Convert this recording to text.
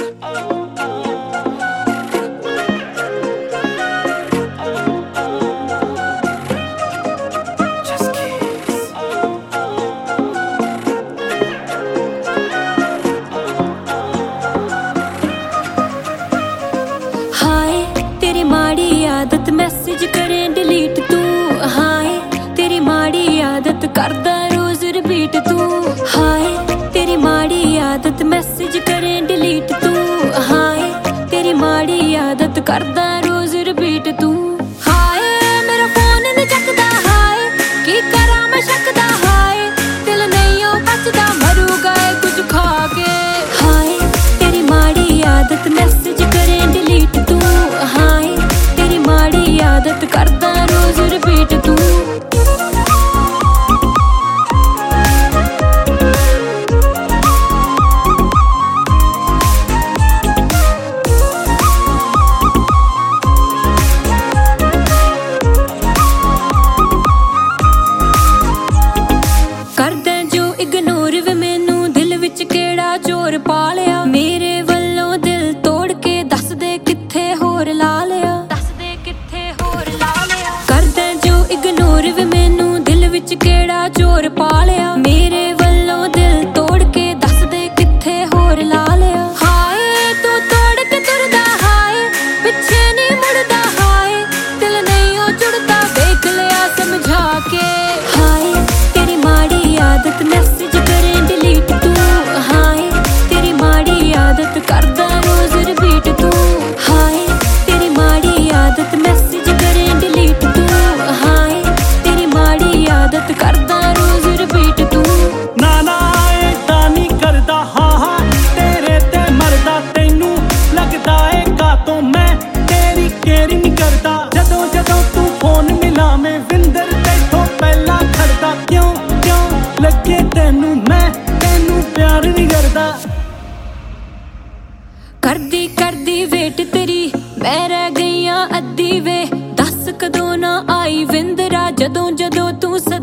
आदत मैसेज करें डिलीट तू, हाय तेरी माड़ी आदत करदा रोज रिपीट तू, हाय तेरी माड़ी आदत मैसेज करें डिलीट तू, हाय तेरी माड़ी आदत करदा रोज रिपीट तू। हाय मेरा फोन नहीं चकदा, हाय की करा मैं शकदा, हाय दिल नहीं ओ बचदा मरूगा कुछ खा के। हाय तेरी माड़ी आदत मैसेज करें डिलीट तू, हाय तेरी माड़ी आदत करदा रोज रिपीट तू। करदा जो इग्नोर वे मैनू दिल विच केड़ा चोर पा लिया, मेरे वल्लों दिल तोड़ के दस दे किथे होर ला लिया, दस दे किथे होर ला लिया। करदा जो इग्नोर वे मैनू दिल विच केड़ा चोर पा लिया, मेरे वल्लों दिल तोड़ के दस दे किथे होर ला लिया। हाय तू तोड़ के तुरदा, हाय पिछे नहीं मुड़दा, हाय दिल नहीं ओ जुड़दा देख लिया समझा के। हाय तेरी माड़ी आदत मैसेज करें डिलीट तू, हाय तेरी माड़ी आदत करदा रोज रिपीट तू, हाय तेरी माड़ी आदत मैसेज करें डिलीट तू, हाय तेरी माड़ी आदत करदा रोज रिपीट तू। ना ना ऐदा नहीं करदा, हाँ हाँ तेरे ते मरदा, तैनू लगदा है कातों मैं तेरी केयर नहीं करदा। जदों जदों तू फोन मिलावें विंदर तैथों पहला खड़दा, क्यों क्यों लगे तैनू मैं तैनू प्यार नहीं करदा। करदी करदी वेट तेरी मैं रह गईयां अद्धी वे, दस कदों ना आई विंदरा जदों जदों तू